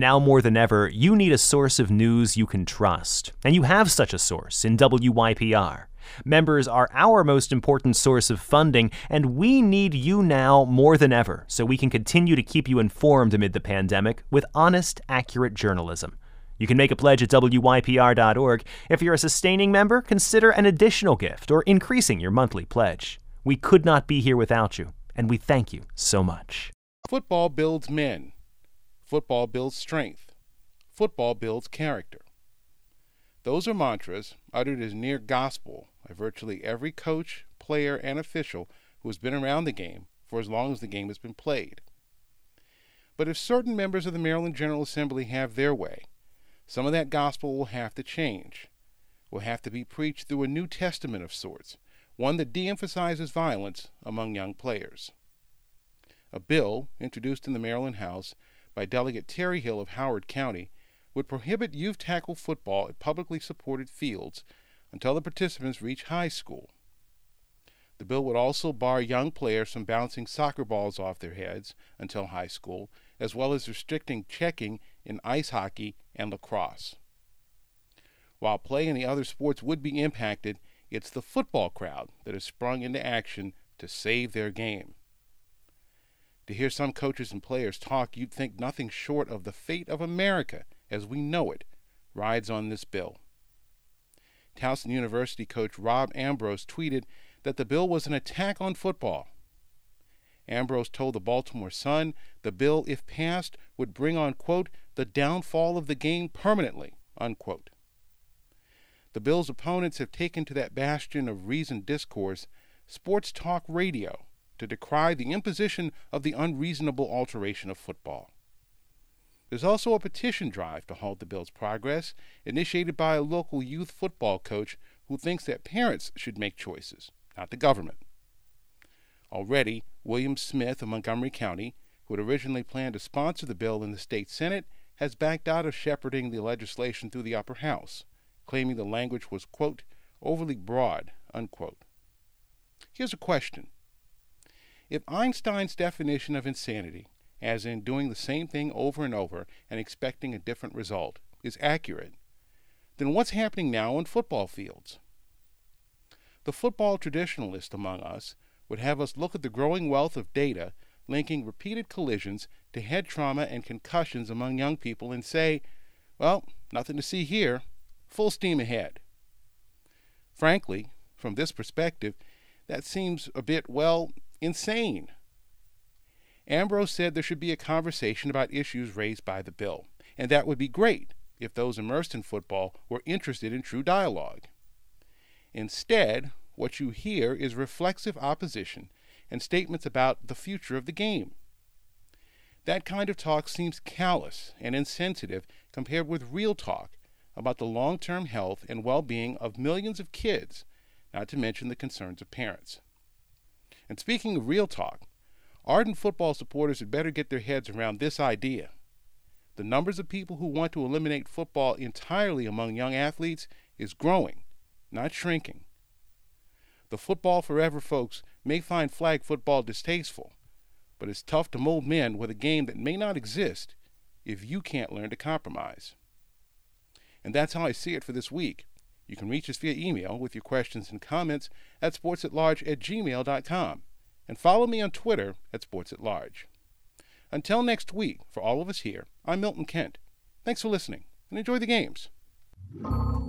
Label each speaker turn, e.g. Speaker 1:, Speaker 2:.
Speaker 1: Now more than ever, you need a source of news you can trust, and you have such a source in WYPR. Members are our most important source of funding, and we need you now more than ever so we can continue to keep you informed amid the pandemic with honest, accurate journalism. You can make a pledge at WYPR.org. If you're a sustaining member, consider an additional gift or increasing your monthly pledge. We could not be here without you, and we thank you so much.
Speaker 2: Football builds men. Football builds strength. Football builds character. Those are mantras uttered as near gospel by virtually every coach, player, and official who has been around the game for as long as the game has been played. But if certain members of the Maryland General Assembly have their way, some of that gospel will have to change. Will have to be preached through a New Testament of sorts, one that de-emphasizes violence among young players. A bill introduced in the Maryland House by Delegate Terry Hill of Howard County would prohibit youth tackle football at publicly supported fields until the participants reach high school. The bill would also bar young players from bouncing soccer balls off their heads until high school, as well as restricting checking in ice hockey and lacrosse. While play in the other sports would be impacted, it's the football crowd that has sprung into action to save their game. To hear some coaches and players talk, you'd think nothing short of the fate of America as we know it rides on this bill. Towson University coach Rob Ambrose tweeted that the bill was an attack on football. Ambrose told the Baltimore Sun the bill, if passed, would bring on, quote, the downfall of the game permanently, unquote. The bill's opponents have taken to that bastion of reasoned discourse, sports talk radio, to decry the imposition of the unreasonable alteration of football. There's also a petition drive to halt the bill's progress, initiated by a local youth football coach who thinks that parents should make choices, not the government. Already, William Smith of Montgomery County, who had originally planned to sponsor the bill in the state Senate, has backed out of shepherding the legislation through the upper house, claiming the language was, quote, overly broad, unquote. Here's a question. If Einstein's definition of insanity, as in doing the same thing over and over and expecting a different result, is accurate, then what's happening now on football fields? The football traditionalist among us would have us look at the growing wealth of data linking repeated collisions to head trauma and concussions among young people and say, well, nothing to see here, full steam ahead. Frankly, from this perspective, that seems a bit, well, insane. Ambrose said there should be a conversation about issues raised by the bill, and that would be great if those immersed in football were interested in true dialogue. Instead, what you hear is reflexive opposition and statements about the future of the game. That kind of talk seems callous and insensitive compared with real talk about the long-term health and well-being of millions of kids, not to mention the concerns of parents. And speaking of real talk, ardent football supporters had better get their heads around this idea. The numbers of people who want to eliminate football entirely among young athletes is growing, not shrinking. The Football Forever folks may find flag football distasteful, but it's tough to mold men with a game that may not exist if you can't learn to compromise. And that's how I see it for this week. You can reach us via email with your questions and comments at sportsatlarge@gmail.com, and follow me on Twitter at sportsatlarge. Until next week, for all of us here, I'm Milton Kent. Thanks for listening, and enjoy the games.